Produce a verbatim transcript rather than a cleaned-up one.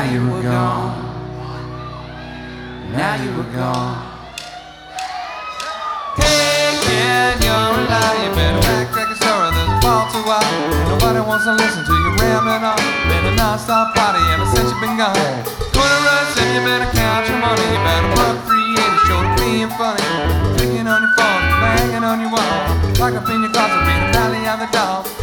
you were gone. Now you were gone. Hey kid, you're a liar. You better backtrack your story. There's a fault to why nobody wants to listen to you rambling on. Been a non-stop party ever since you've been gone. Quarter rush and you better count your money. You better work three eighty, show to being funny. Clicking on your phone, banging on your wall. Lock up in your closet, being a rally of the dog.